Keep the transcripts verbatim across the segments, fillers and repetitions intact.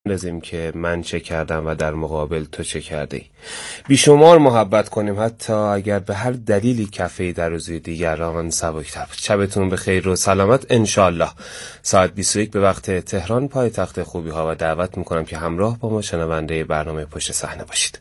بپردازیم که من چه کردم و در مقابل تو چه کردی. بیشمار محبت کنیم حتی اگر به هر دلیلی کفه در روزی دیگران سبکتر بود. شبتون به خیر و سلامت انشالله. ساعت بیست و یک به وقت تهران پایتخت خوبی ها و دعوت میکنم که همراه با ما شنونده برنامه پشت صحنه باشید.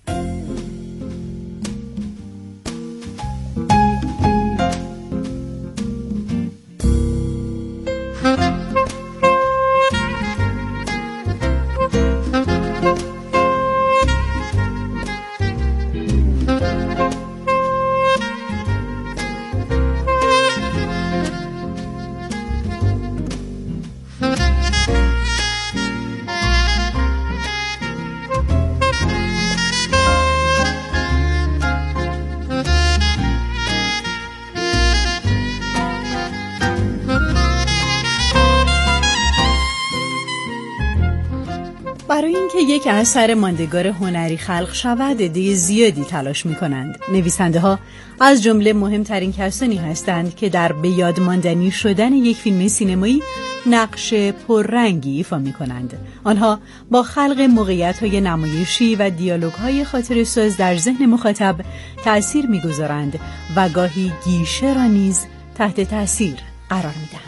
برای اینکه یک اثر ماندگار هنری خلق شود عده زیادی تلاش می‌کنند. نویسنده ها از جمله مهمترین کسانی هستند که در به یاد ماندنی شدن یک فیلم سینمایی نقش پررنگی ایفا می‌کنند. آنها با خلق موقعیت‌های نمایشی و دیالوگ‌های خاطره‌ساز در ذهن مخاطب تأثیر می‌گذارند و گاهی گیشه را نیز تحت تأثیر قرار می‌دهند.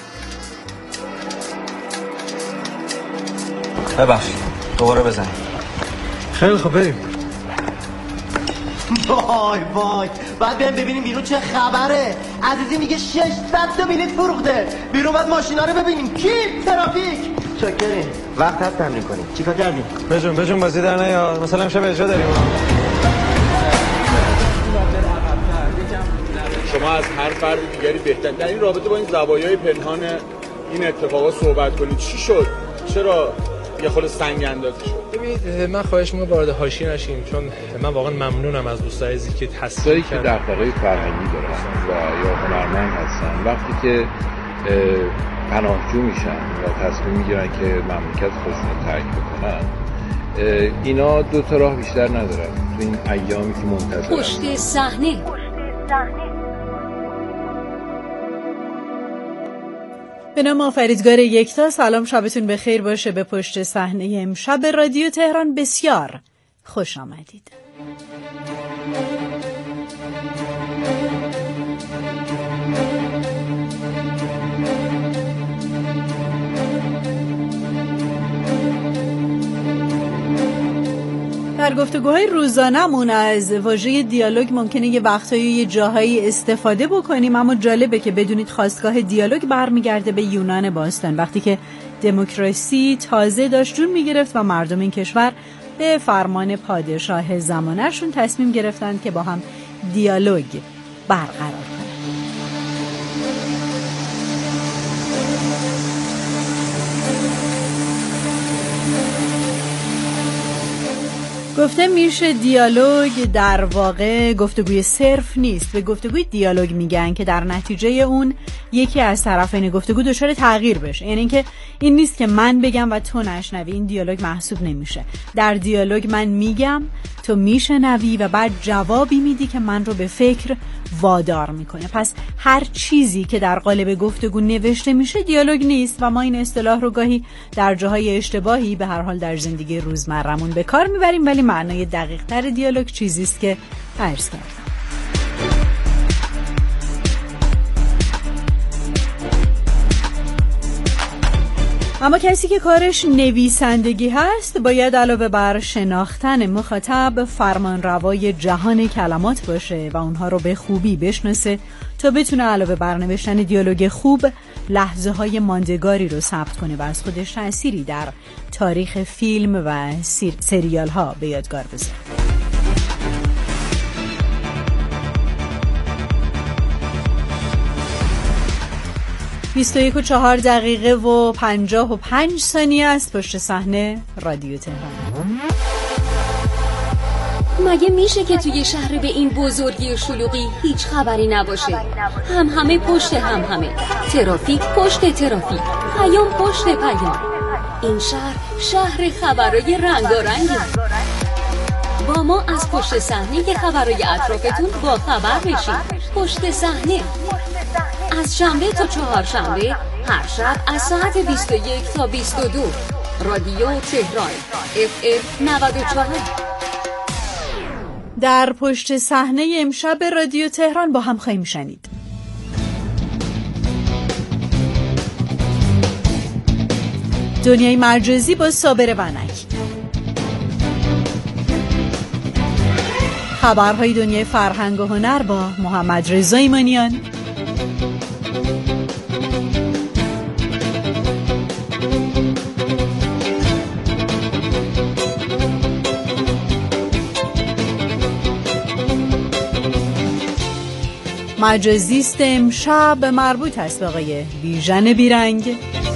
ببخشید دوباره بزنیم. خیلی خوب بریم. وای وای بعد بریم ببینیم بیرون چه خبره. عزیزی میگه ششصد تا بلیط فروخته. بیرون بعد ماشینا رو ببینیم. کی؟ ترافیک. چاکریم. وقت هست تمرین کنیم. چیکار کردیم؟ بجون بجون بازی در نیار. مثلا امشب اجرا داریم. شما از هر فرد دیگری بهتر در این رابطه با این زوایای پنهان این اتفاقات صحبت کنید. چی شد؟ چرا یه خود سنگ اندازی شد؟ ببینید من خواهش می‌کنم وارد حاشیه نشیم، چون من واقعا ممنونم از دوستای عزیزی که تصدیق که دغدغه فرهنگی دارن و یا هنرمند هستن، وقتی که پناهجو میشن و تصمیم میگیرن که مملکت خودشون رو ترک بکنن، اینا دو تا راه بیشتر ندارن تو این ایامی که منتظرن. پشت صحنه. به نام آفریدگار یکتا، سلام، شبتون بخیر باشه. به پشت صحنه امشب رادیو تهران بسیار خوش آمدید. در گفتگوهای روزانمون از واژه دیالوگ ممکنه یه وقتایی یه جاهایی استفاده بکنیم، اما جالبه که بدونید خاستگاه دیالوگ برمیگرده به یونان باستان، وقتی که دموکراسی تازه داشت جون میگرفت و مردم این کشور به فرمان پادشاه زمانه‌شون تصمیم گرفتند که با هم دیالوگ برقرار کنند. گفته میشه دیالوگ در واقع گفتگوی صرف نیست. به گفتگوی دیالوگ میگن که در نتیجه اون یکی از طرفین گفتگو دچار تغییر بشه. یعنی اینکه این نیست که من بگم و تو نشنوی، این دیالوگ محسوب نمیشه. در دیالوگ من میگم، تو میشنوی و بعد جوابی میدی که من رو به فکر وادار میکنه. پس هر چیزی که در قالب گفتگو نوشته میشه دیالوگ نیست و ما این اصطلاح رو گاهی در جاهای اشتباهی به هر حال در زندگی روزمرمون به کار میبریم، ولی معنای دقیق تر دیالوگ چیزی است که عرض کردم. اما کسی که کارش نویسندگی هست باید علاوه بر شناختن مخاطب فرمانروای جهان کلمات باشه و اونها رو به خوبی بشناسه تا بتونه علاوه بر نوشتن دیالوگ خوب لحظه های ماندگاری رو ثبت کنه و از خودش تأثیری در تاریخ فیلم و سریال ها به یادگار بذاره. بیست و یک و چهار دقیقه و پنجاه و پنج ثانیه است. پشت صحنه رادیو تهران. مگه میشه که توی شهر به این بزرگی و شلوغی هیچ خبری نباشه؟ هم همه پشت هم همه، ترافیک پشت ترافیک، پیام پشت پیام. این شهر شهر خبرای رنگارنگه. با ما از پشت صحنه که خبرای اطرافتون با خبر بشید. پشت صحنه از شنبه تا چهارشنبه هر شب از ساعت بیست و یک تا بیست و دو رادیو تهران اف ام نود و چهار. در پشت صحنه امشب رادیو تهران با هم خواهیم شنید. دنیای مجازی با صابر ونک، خبرهای دنیای فرهنگ و هنر با محمد رضا ایمانیان، مجازیست امشب مربوط است به آقای بیژن بیرنگ.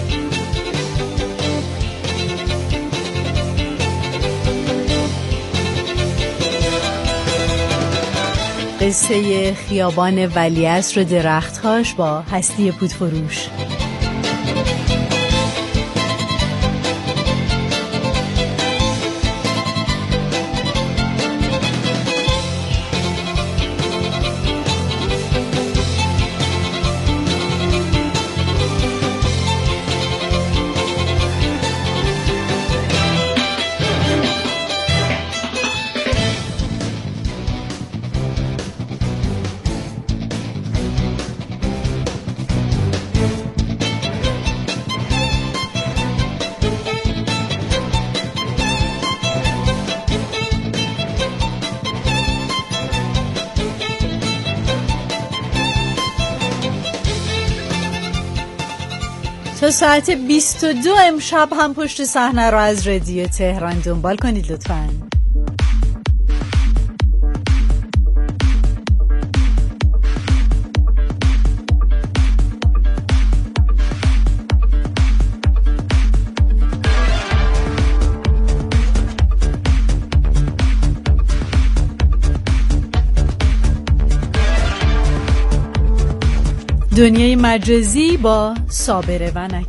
قصه خیابان ولیعصر و درختهاش با هستی پودفروش. تا ساعت بیست و دو امشب هم پشت صحنه رو از رادیو تهران دنبال کنید لطفاً. دنیای مجازی با صابر ونکی.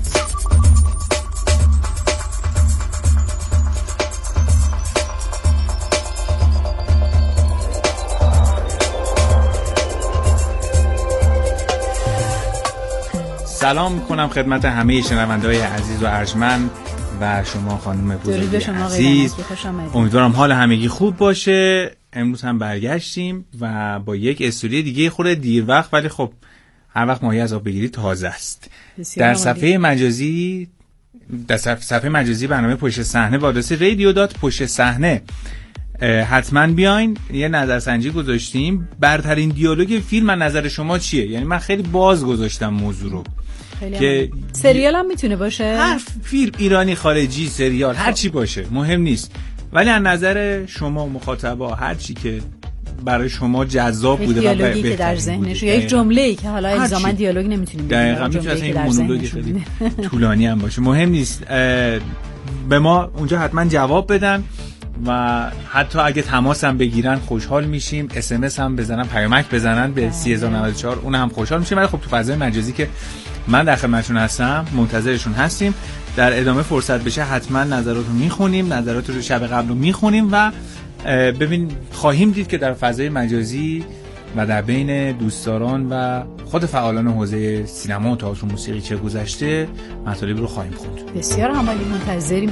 سلام میکنم خدمت همه شنونده‌های عزیز و ارجمند و شما خانم بزرگ عزیز. امیدوارم حال همگی خوب باشه. امروز هم برگشتیم و با یک استوری دیگه خورده دیر وقت، ولی خب هر وقت ماهی از آب بگیری تازه است. در صفحه مجازی در صفحه مجازی برنامه پشت صحنه با آدرس رادیو دات پشت صحنه حتما بیاین. یه نظرسنجی گذاشتیم برترین دیالوگ فیلم از نظر شما چیه؟ یعنی من خیلی باز گذاشتم موضوع رو که سریال هم میتونه باشه، هر فیلم ایرانی، خارجی، سریال، هر چی باشه مهم نیست، ولی از نظر شما مخاطبا هر چی که برای شما جذاب بوده و دیالوگی که در ذهنش یا یک جمله‌ای که حالا الزاما دیالوگ نمیتونیم بگیم، دقیقاً میتونه اصلا این مونولوگ خیلی طولانی هم باشه، مهم نیست. به ما اونجا حتما جواب بدن و حتی اگه تماس هم بگیرن خوشحال میشیم، اس ام اس هم بزنن، پیامک بزنن به سه هزار و نود و چهار، اون هم خوشحال میشیم. ولی خب تو فضای مجازی که من در خدمتشون هستم، منتظرشون هستیم. در ادامه فرصت بشه حتما نظرات رو میخونیم، نظرات رو شب قبل رو میخونیم و ببین خواهیم دید که در فضای مجازی و در بین دوستداران و خود فعالان حوزه سینما و تئاتر و موسیقی چه گذشته مطالب رو خواهیم خوند. بسیار عالی، منتظریم.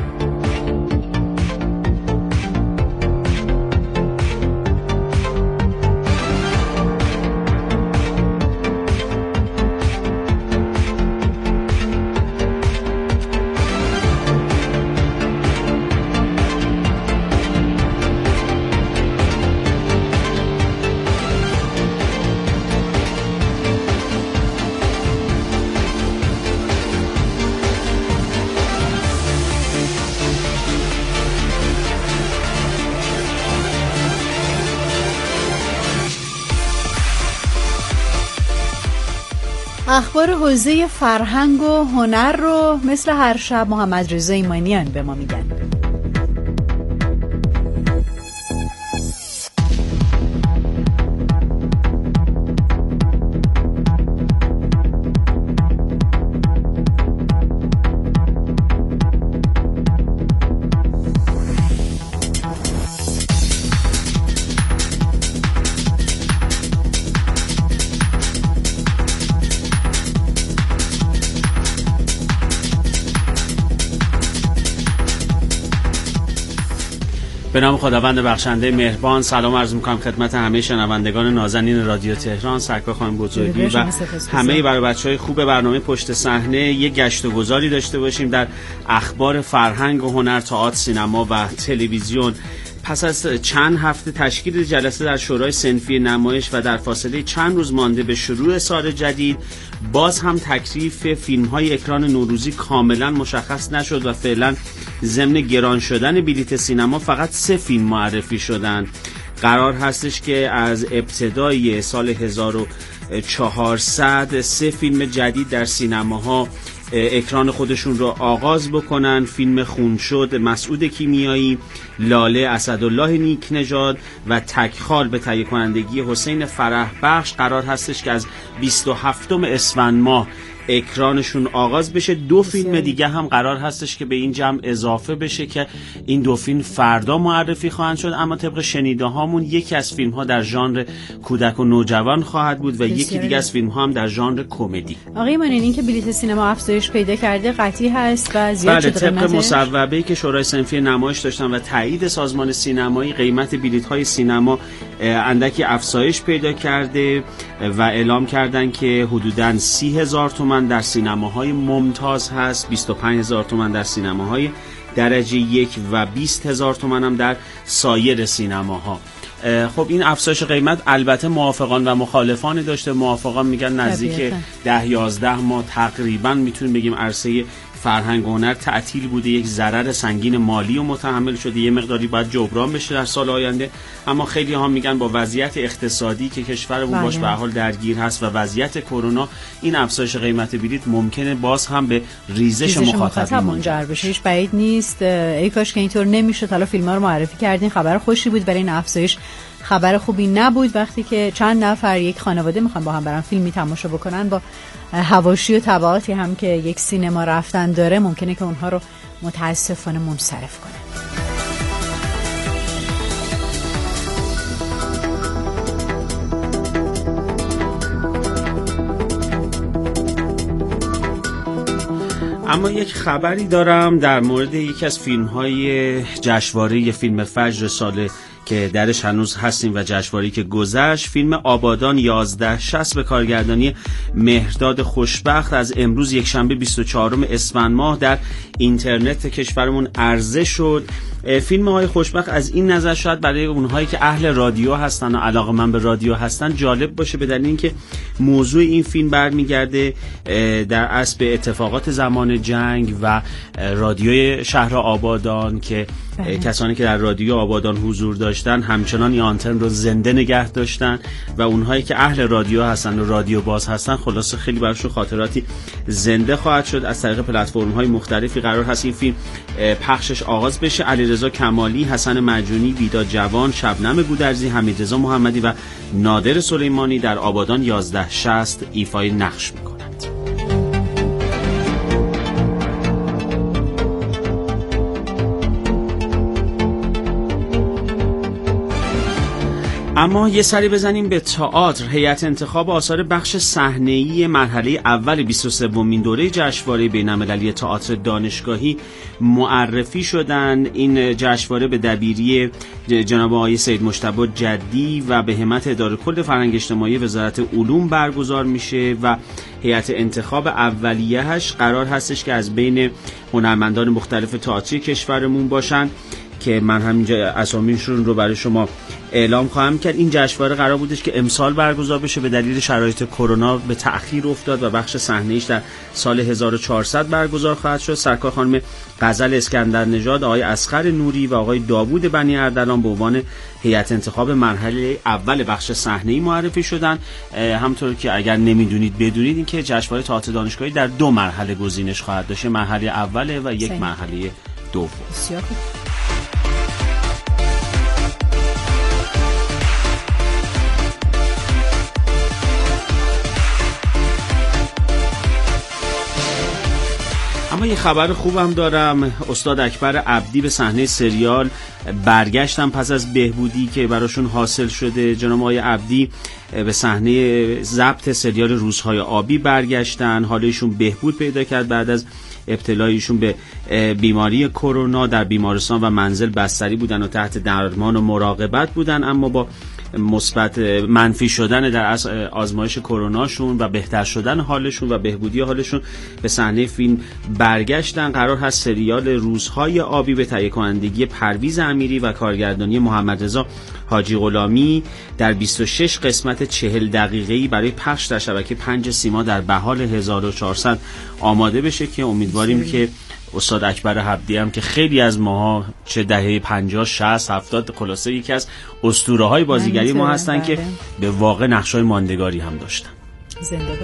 اخبار حوزه فرهنگ و هنر رو مثل هر شب محمد رضا ایمانیان به ما میگن. به نام خداوند بخشنده مهربان. سلام عرض می‌کنم خدمت همه شنوندگان نازنین رادیو تهران، سرکار خانم بزرگی و همه برای بچهای خوب برنامه پشت صحنه. یک گشت و گذاری داشته باشیم در اخبار فرهنگ و هنر، تئاتر، سینما و تلویزیون. پس از چند هفته تشکیل جلسه در شورای صنفی نمایش و در فاصله چند روز مانده به شروع سال جدید، باز هم تکلیف فیلم‌های اکران نوروزی کاملا مشخص نشد و فعلا ضمن گران شدن بلیت سینما فقط سه فیلم معرفی شدن. قرار هستش که از ابتدای سال هزار و چهارصد سه فیلم جدید در سینماها اکران خودشون رو آغاز بکنن. فیلم خون شد مسعود کیمیایی، لاله اسدالله نیک نژاد و تکخال به تهیه کنندگی حسین فرح بخش قرار هستش که از بیست و هفتم اسفند ماه اکرانشون آغاز بشه. دو فیلم دیگه هم قرار هستش که به این جمع اضافه بشه که این دو فیلم فردا معرفی خواهند شد، اما طبق شنیده هامون یکی از فیلم ها در ژانر کودک و نوجوان خواهد بود و یکی دیگه از فیلم ها هم در ژانر کمدی. آقای مانین، این که بلیت سینما افزایش پیدا کرده قطعی هست و زیاد شده قیمتش؟ بله، طبق مصوبه‌ای که شورای صنفی نمایش داشتن و تایید سازمان سینمایی، قیمت بلیت های سینما اندکی افزایش پیدا کرده و اعلام کردن که حدوداً سی هزار تومان در سینماهای ممتاز هست، بیست و پنج هزار تومان در سینماهای درجه یک و بیست هزار تومان هم در سایر سینماها. خب این افزایش قیمت البته موافقان و مخالفان داشته. موافقان میگن نزدیک ده یازده ماه تقریبا میتونیم بگیم عرصه فرهنگ و هنر تعطیل بوده، یک ضرر سنگین مالی و متحمل شده، یه مقداری باید جبران بشه در سال آینده. اما خیلی ها میگن با وضعیت اقتصادی که کشورمون باش به حال درگیر هست و وضعیت کرونا، این افزایش قیمت بلیط ممکنه باز هم به ریزش مخاطبین منجر بشه. هیچ بعید نیست. ای کاش که اینطور نمیشد. حالا فیلم‌ها رو معرفی کردین، خبر خوشی بود، برای این افزایش خبر خوبی نبود. وقتی که چند نفر یک خانواده میخوان با هم برن فیلمی تماشا بکنن، با حواشی و تبعاتی هم که یک سینما رفتن داره، ممکنه که اونها رو متاسفانه منصرف کنه. اما یک خبری دارم در مورد یکی از فیلم‌های جشنواره فیلم فجر سال که درش هنوز هستیم و جشنواره‌ای که گذشت. فیلم آبادان یازده شصت به کارگردانی مهرداد خوشبخت از امروز یک شنبه بیست و چهارم اسفند ماه در اینترنت کشورمون عرضه شد. فیلم های خوشبخت از این نظر شاید برای اونهایی که اهل رادیو هستن و علاقه‌مند به رادیو هستن جالب باشه، به دلیل اینکه موضوع این فیلم برمیگرده در اصل به اتفاقات زمان جنگ و رادیوی شهر آبادان که بله. کسانی که در رادیو آبادان حضور داشتن همچنان این آنتن رو زنده نگه داشتن و اونهایی که اهل رادیو هستن و رادیو باز هستن خلاصه خیلی براشون خاطراتی زنده خواهد شد. از طریق پلتفرم‌های مختلفی قرار هست این فیلم پخشش آغاز بشه. علیرضا کمالی، حسن معجونی، ویدا جوان، شبنم گودرزی، حمیدرضا محمدی و نادر سلیمانی در آبادان یازده شصت ایفای نقش می‌کنند. اما یه سری بزنیم به تئاتر. هیئت انتخاب آثار بخش صحنه‌ای مرحله اول بیست و سومین دوره جشنواره بین‌المللی تئاتر دانشگاهی معرفی شدن. این جشنواره به دبیری جناب آقای سید مجتبی جدی و به همت اداره کل فرهنگ اجتماعی وزارت علوم برگزار میشه و هیئت انتخاب اولیه‌اش قرار هستش که از بین هنرمندان مختلف تئاتری کشورمون باشن که من همینجا اسامیشون رو برای شما اعلام خواهم کرد. این جشنواره قرار بودش که امسال برگزار بشه، به دلیل شرایط کرونا به تأخیر افتاد و بخش صحنه‌ایش در سال هزار و چهارصد برگزار خواهد شد. سرکار خانم غزل اسکندر نژاد، آقای اصغر نوری و آقای داوود بنی اردلان به عنوان هیئت انتخاب مرحله اول بخش صحنه‌ای معرفی شدن. همونطور که اگر نمیدونید بدونید این که جشنواره تئاتر دانشگاهی در دو مرحله گزینش خواهد داشت، مرحله اوله و یک مرحله دوم. بسیار خوب. اما یه خبر خوبم دارم. استاد اکبر عبدی به صحنه سریال برگشتن پس از بهبودی که براشون حاصل شده. جناب آقای عبدی به صحنه ضبط سریال روزهای آبی برگشتن، حالشون بهبود پیدا کرد بعد از ابتلای ایشون به بیماری کرونا در بیمارستان و منزل بستری بودن و تحت درمان و مراقبت بودن، اما با مثبت منفی شدن در آزمایش کروناشون و بهتر شدن حالشون و بهبودی حالشون به صحنه فیلم برگشتن. قرار هست سریال روزهای آبی به تهیه کنندگی پرویز امیری و کارگردانی محمد رضا حاجی غلامی در بیست و شش قسمت چهل دقیقه‌ای برای پخش در شبکه پنج سیما در بهار هزار و چهارصد آماده بشه که امیدواریم که استاد اکبر حبدی هم که خیلی از ماها چه دهه پنجاه شصت هفتاد خلاصه یکی از اسطوره‌های بازیگری ما هستن بله. که به واقع نقش‌های ماندگاری هم داشتن. زنده باد.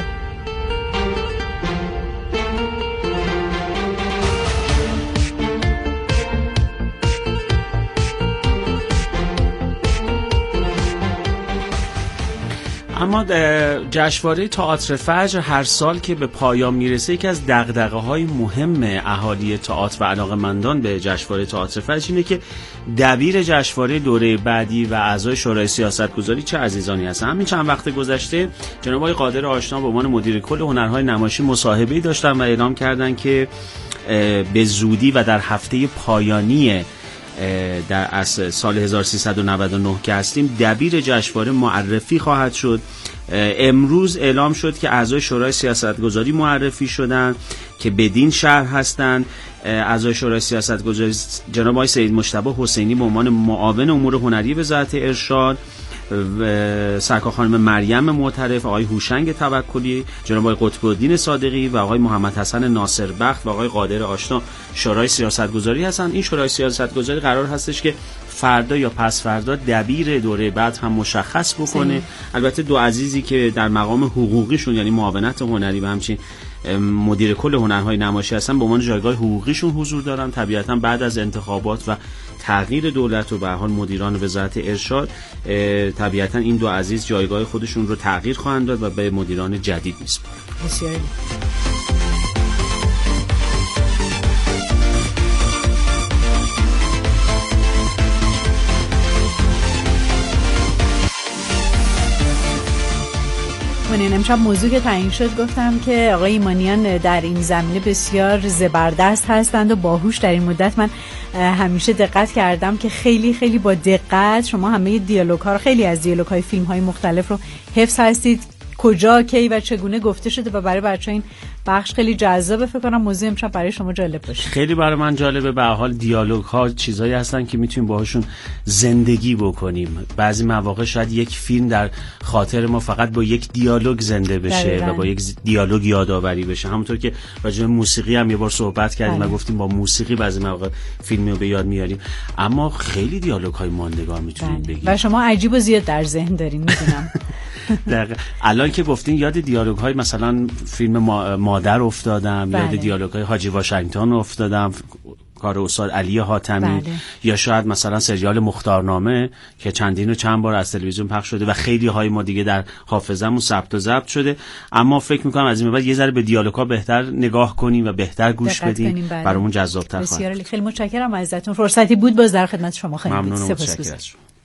اما جشنواره تئاتر فجر هر سال که به پایان میرسه یکی از دغدغه‌های مهم اهالی تئاتر و علاقه‌مندان به جشنواره تئاتر فجر اینه که دبیر جشنواره دوره بعدی و اعضای شورای سیاستگذاری چه عزیزانی هستن. همین چند وقت گذشته جناب آقای قادر آشنا به عنوان مدیر کل هنرهای نمایشی مصاحبه‌ای داشتن و اعلام کردن که به زودی و در هفته پایانی در از سال هزار و سیصد و نود و نه که هستیم دبیر جشنواره معرفی خواهد شد. امروز اعلام شد که اعضای شورای سیاستگذاری معرفی شدن که بدین شهر هستند. اعضای شورای سیاستگذاری جناب آقای سید مجتبی حسینی به عنوان معاون امور هنری وزارت ارشاد، سرکار خانم مریم معترف، آقای هوشنگ توکلی، جناب آقای قطب الدین صادقی و آقای محمد حسن ناصربخت و آقای قادر آشنا شورای سیاستگذاری هستند. این شورای سیاستگذاری قرار هستش که فردا یا پس فردا دبیر دوره بعد هم مشخص بکنه. البته دو عزیزی که در مقام حقوقیشون یعنی معاونت هنری و همچنین مدیر کل هنرهای نمایشی هستن به عنوان جایگاه حقوقیشون حضور دارن. طبیعتا بعد از انتخابات و تغییر دولت و به هر حال مدیران وزارت ارشاد طبیعتا این دو عزیز جایگاه خودشون رو تغییر خواهند داد و به مدیران جدید میسپارند. بسیار من امشب موضوع که تعیین شد گفتم که آقای ایمانیان در این زمینه بسیار زبردست هستند و باهوش. در این مدت من همیشه دقت کردم که خیلی خیلی با دقت شما همه دیالوگ ها رو، خیلی از دیالوگ های فیلم های مختلف رو حفظ هستید، کجا کی و چگونه گفته شده و برای بچه‌ها این بخش خیلی جذابه. فکر کنم موضوع امشب برای شما جالب باشه. خیلی برای من جالبه. به هر حال دیالوگ ها چیزایی هستن که میتونیم باهاشون زندگی بکنیم. بعضی مواقع شاید یک فیلم در خاطر ما فقط با یک دیالوگ زنده بشه دقیقا. و با یک دیالوگ یادآوری بشه. همونطور که راجع به موسیقی هم یه بار صحبت کردیم و گفتیم با موسیقی بعضی مواقع فیلمی رو به یاد میاریم، اما خیلی دیالوگ های ماندگار میتونیم بگیم. و شما عجیب و زیاد در ذهن دارین میدونم. دقیقاً. الان که گفتین یاد دیالوگ های مثلا فیلم ما... مادر افتادم، بله. یاد دیالوگ های حاجی واشنگتن افتادم، کار استاد علی حاتمی، بله. یا شاید مثلا سریال مختارنامه که چندین و چند بار از تلویزیون پخش شده و خیلی های ما دیگه در حافظه‌مون ثبت و ضبط شده. اما فکر می‌کنم از این بعد یه ذره به دیالوگ ها بهتر نگاه کنیم و بهتر گوش بدیم، بله. برامون جذاب‌تر خواهد. بسیار خیلی متشکرم ازتون. فرصتی بود باز در خدمت شما خیلی ممنون و متشکرم.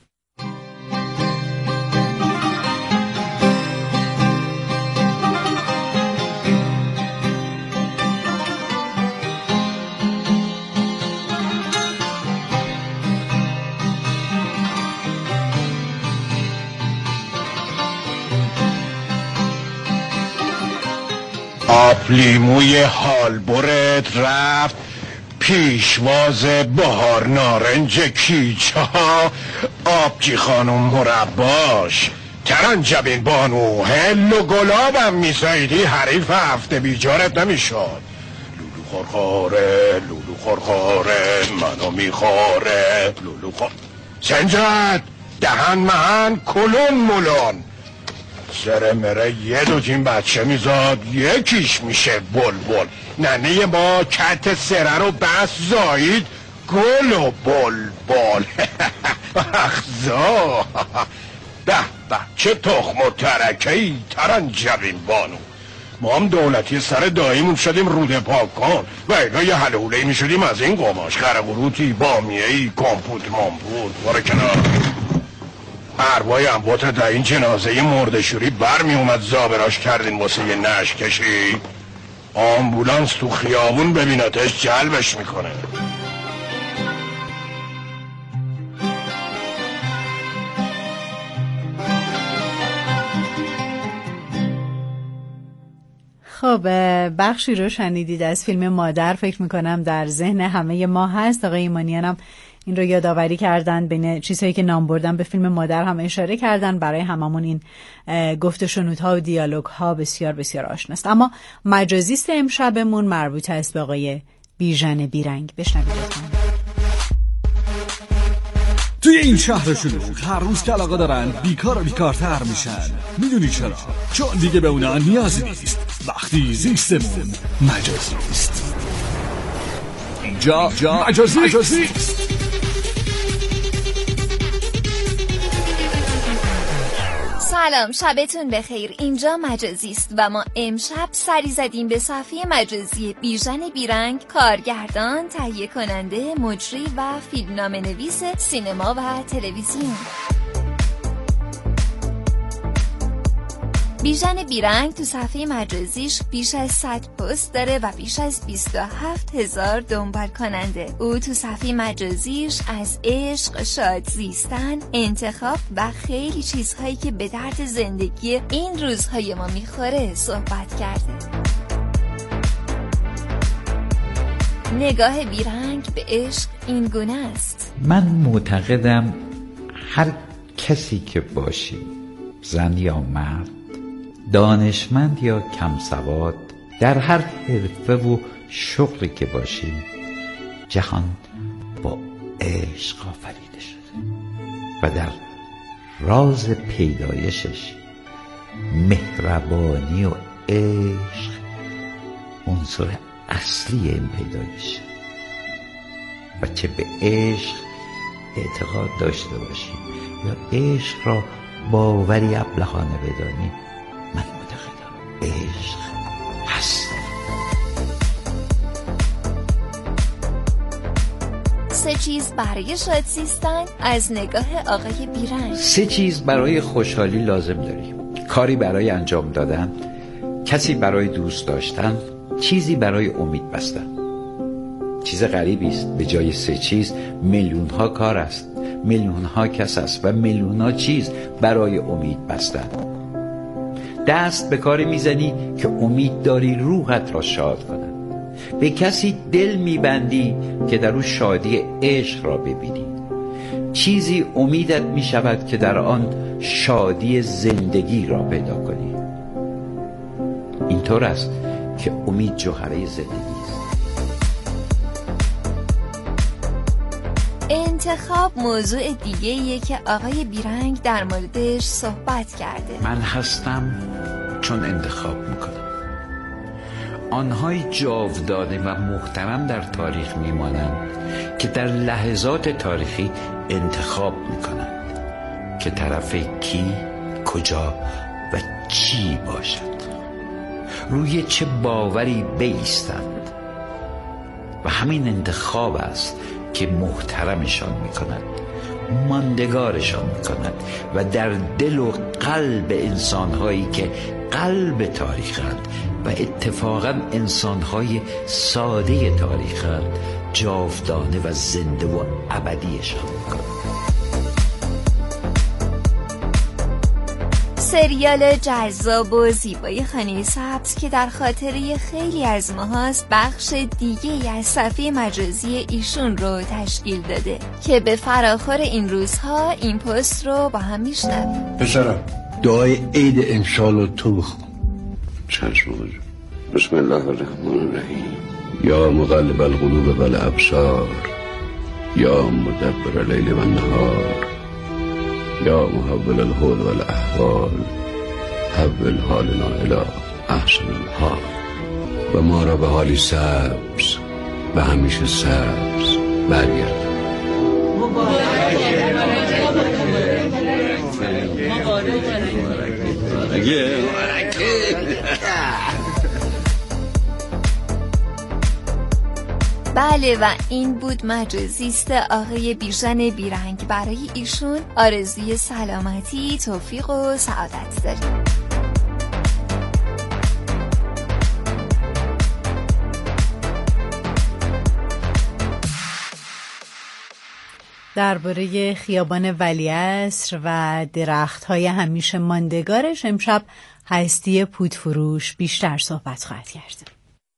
آب لیموی حالبرت رفت، پیشواز بهار نارنج کیچا، آبجی خانم مرباش، ترنجبین بانو، هل و گلابم میسایدی حریف هفته بیجارت نمیشد. لولو خورخوره لولو خورخوره منو میخوره لولو خور سنجد دهن مهن کلون ملون. سر مره یه دو تیم بچه میزاد یکیش میشه بل بل. ننه ما کت سره رو بس زایید گل و بل بل. اخزا به به چه تخم و ترکهی ترنجبین بانو. ما هم دولتی سر داییمون شدیم روده پاک کن و اینا یه حلوله میشدیم از این قماش خرقروتی بامیهی کامپوت مامپوت. باره کنار ارواح اموات در این جنازه مردشوری بر می اومد زابراش کردین واسه یه نشکشی. آمبولانس تو خیابون ببینتش جلبش میکنه. خب بخشی رو شنیدید از فیلم مادر، فکر میکنم در ذهن همه ما هست. آقای ایمانیان هم این رو یادآوری کردن، بین چیزهایی که نام بردن به فیلم مادر هم اشاره کردن. برای هممون این گفت و شنودها و دیالوگ ها بسیار بسیار آشناست. اما مجازیست امشبمون مربوط است به آقای بیژن بیرنگ. بشنوید لطفاً. توی این شهر شلوغ هر روز که علاقه دارن بیکار و بیکارتر میشن. میدونی چرا؟ چون دیگه به اونا نیازی نیست وقتی زیستمون مجازی است. اینجا جا مجازی مجازی است. سلام، شبتون بخیر. اینجا مجازی است و ما امشب سری زدیم به صفحه مجازی بیژن بیرنگ، کارگردان، تهیه کننده، مجری و فیلمنامه نویس سینما و تلویزیون. بیژن بیرنگ تو صفحه مجازیش بیش از صد پست داره و بیش از بیست و هفت هزار دنبال کننده. او تو صفحه مجازیش از عشق، شاد زیستن، انتخاب و خیلی چیزهایی که به درد زندگی این روزهای ما میخوره صحبت کرده. نگاه بیرنگ به عشق این گونه است. من معتقدم هر کسی که باشی، زن یا مرد، دانشمند یا کم سواد، در هر حرفه و شغلی که باشی، جهان با عشق آفریده شده و در راز پیدایشش مهربانی و عشق عنصر اصلی این پیدایش. و چه به عشق اعتقاد داشته باشی یا عشق را باوری ابلهانه بدانی، من معتقدم عشق هست. سه چیز برای شاد زیستن از نگاه آقای بیرنگ. سه چیز برای خوشحالی لازم داری: کاری برای انجام دادن، کسی برای دوست داشتن، چیزی برای امید بستن. چیز غریبی است، به جای سه چیز میلیون ها کار است، میلیون ها کس است و میلیون ها چیز برای امید بستن. دست به کاری میزنی که امید داری روحت را شاد کند. به کسی دل میبندی که در او شادی عشق را ببینی. چیزی امیدت میشود که در آن شادی زندگی را پیدا کنی. اینطور است که امید جوهره زندگی است. انتخاب موضوع دیگه‌ایه که آقای بیرنگ در موردش صحبت کرده. من هستم چون انتخاب میکنم. آنهای جاودانه و محترم در تاریخ میمانند که در لحظات تاریخی انتخاب میکنند که طرف کی، کجا و چی باشد، روی چه باوری بایستند. و همین انتخاب است که محترمشان میکند، ماندگارشان میکند و در دل و قلب انسانهایی که قلب تاریخند و اتفاقا انسانهای ساده تاریخند جاودانه و زنده و ابدیشان میکند. سریال جذاب و زیبای خانه سبز که در خاطره خیلی از ماهاست، بخش دیگه از صفحه مجازی ایشون رو تشکیل داده که به فراخور این روزها این پست رو با هم میشنویم. پسرم، دعای عید امسال رو تو بخون. چشم آقا. بسم الله الرحمن الرحیم. یا مقلب القلوب والابصار، یا مدبر اللیل والنهار، یا محول الحول والاحوال، حول حالنا الی احسن الحال. و ما را به حالی سبز و همیشه سبز برگرد. بله، و این بود مجازیست آقای بیژن بیرنگ. برای ایشون آرزوی سلامتی، توفیق و سعادت داریم. درباره خیابان ولیعصر و درخت‌های همیشه ماندگارش امشب هستی پودفروش بیشتر صحبت خواهد کرد.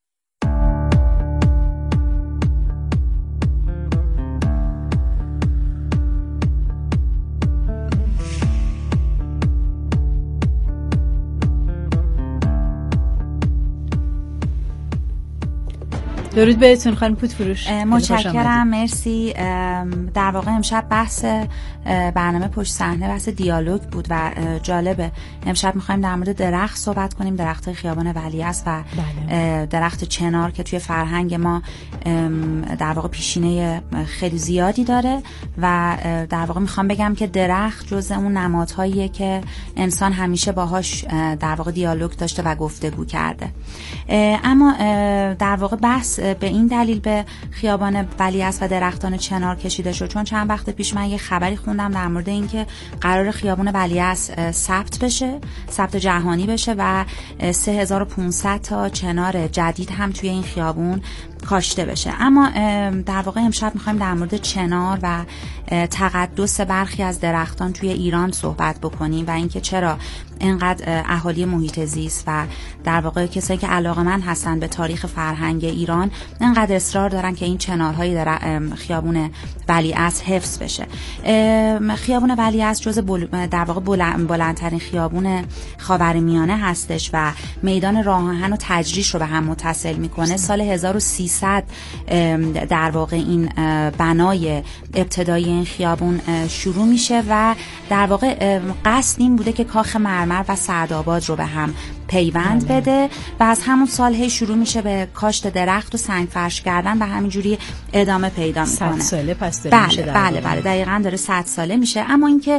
درود بهتون خانم پودفروش. متشکرم، مرسی. در واقع امشب بحث برنامه پشت صحنه بحث دیالوگ بود و جالبه. امشب می‌خوایم در مورد درخت صحبت کنیم، درخت خیابان ولیعصر و بله. درخت چنار که توی فرهنگ ما در واقع پیشینه خیلی زیادی داره و در واقع میخوام بگم که درخت جزء اون نمادهاییه که انسان همیشه باهاش در واقع دیالوگ داشته و گفتگو کرده. اما در واقع بحث به این دلیل به خیابان ولیعصر و درختان چنار کشیده شد چون چند وقت پیش من یه خبری خوندم در مورد اینکه قرار خیابان ولیعصر ثبت بشه، ثبت جهانی بشه و سه هزار و پانصد تا چنار جدید هم توی این خیابون کاشته بشه. اما در واقع امشب میخوایم در مورد چنار و تقدس برخی از درختان توی ایران صحبت بکنیم و اینکه چرا اینقدر اهالی محیط زیست و در واقع کسایی که علاقه‌مند هستن به تاریخ فرهنگ ایران اینقدر اصرار دارن که این چنارهای در خیابون ولیعصر حفظ بشه. خیابون ولیعصر جزء بل... در واقع بلند... بلندترین خیابون خاورمیانه هستش و میدان راه آهن و تجریش رو به هم متصل میکنه. سال هزار و سیصد در واقع این بنای ابتدایی این خیابون شروع میشه و در واقع قصد این بوده که کاخ مرمر و سعدآباد رو به هم پیوند بده و از همون سال هی شروع میشه به کاشت درخت و سنگ فرش کردن و همینجوری ادامه پیدا میکنه. صد ساله پس داره بله میشه در بله بله دقیقاً داره صد ساله میشه. اما اینکه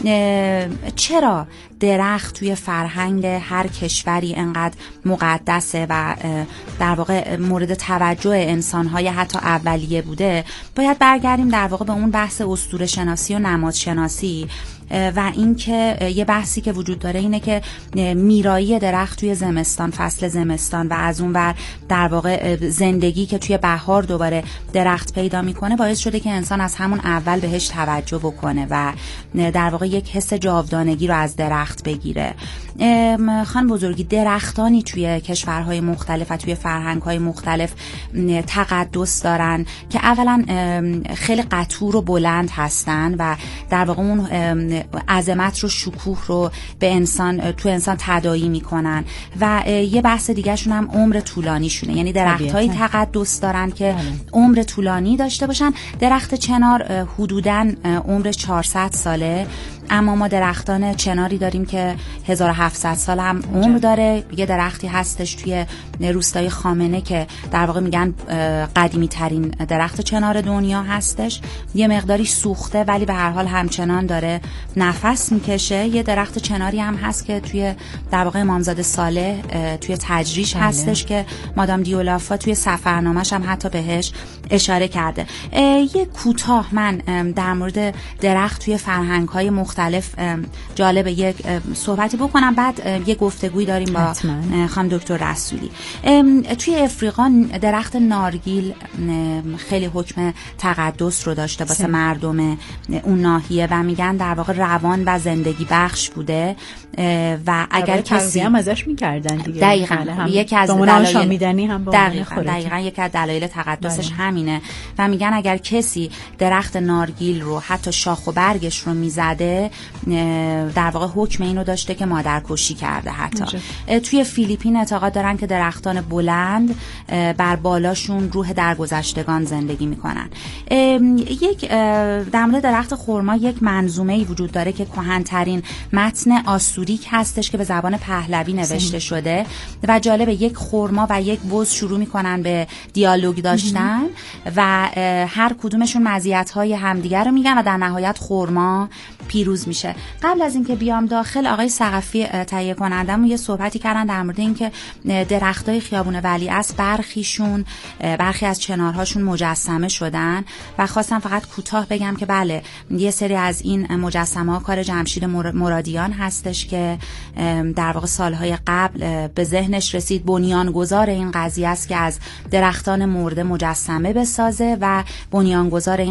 چرا درخت توی فرهنگ هر کشوری انقدر مقدسه و در واقع مورد توجه انسان‌های حتی اولیه بوده، باید برگردیم در واقع به اون بحث اسطوره شناسی و نماد شناسی و اینکه یه بحثی که وجود داره اینه که میرایی درخت توی زمستان، فصل زمستان و از اون ور در واقع زندگی که توی بهار دوباره درخت پیدا میکنه باعث شده که انسان از همون اول بهش توجه بکنه و در واقع یک حس جاودانگی رو از درخت بگیره. خان بزرگی، درختانی توی کشورهای مختلف و توی فرهنگ‌های مختلف تقدس دارن که اولا خیلی قطور و بلند هستن و در واقع اون عظمت رو، شکوه رو به انسان تو انسان تداعی میکنن و یه بحث دیگه شون هم عمر طولانی شونه، یعنی درخت‌های تقدس دارن که عمر طولانی داشته باشن. درخت چنار حدوداً عمرش چهارصد ساله، اما ما درختان چناری داریم که هزار و هفتصد سال هم عمر داره. یه درختی هستش توی روستای خامنه که در واقع میگن قدیمی ترین درخت چنار دنیا هستش. یه مقداری سوخته ولی به هر حال همچنان داره نفس میکشه. یه درخت چناری هم هست که توی در واقع امامزاده صالح توی تجریش بله. هستش که مادام دیولافا توی سفرنامه‌ش هم حتی بهش اشاره کرده. یه کوتاه من در مورد درخت توی فرهنگ‌های مختلف جالب یک صحبتی بکنم، بعد یه گفتگویی داریم با خانم دکتر رسولی. توی افریقا درخت نارگیل خیلی حکم تقدس رو داشته واسه مردم اون ناحیه و میگن در واقع روان و زندگی بخش بوده و اگر کسی هم ازش میکردن دیگه. دقیقاً یکی از دلایل میدنی هم دقیقاً دقیقاً یکی از دلایل تقدسش بله. همینه و میگن اگر کسی درخت نارگیل رو حتی شاخ و برگش رو میزده در واقع حکم اینو داشته که مادرکشی کرده. حتی مجه. توی فیلیپین اعتقاد دارن که درختان بلند بر بالاشون روح درگذشتگان زندگی میکنن. یک در مورد درخت خرما یک منظومه‌ای وجود داره که کهن‌ترین متن آسوریک هستش که به زبان پهلوی نوشته شده و جالبه یک خرما و یک بز شروع میکنن به دیالوگ داشتن و هر کدومشون مزیت‌های همدیگر رو میگن و در نهایت خرما پیروز میشه. قبل از اینکه بیام داخل آقای ثقفی تهیه کنندمون یه صحبتی کردن در مورد اینکه درختای خیابون ولیعصر برخیشون برخی از چنارهاشون مجسمه شدن و خواستم فقط کوتاه بگم که بله یه سری از این مجسمه ها کار جمشید مرادیان هستش که در واقع سالهای قبل به ذهنش رسید بنیانگذار این قضیه است که از درختان مرده مجسمه بسازه و بنیانگذار این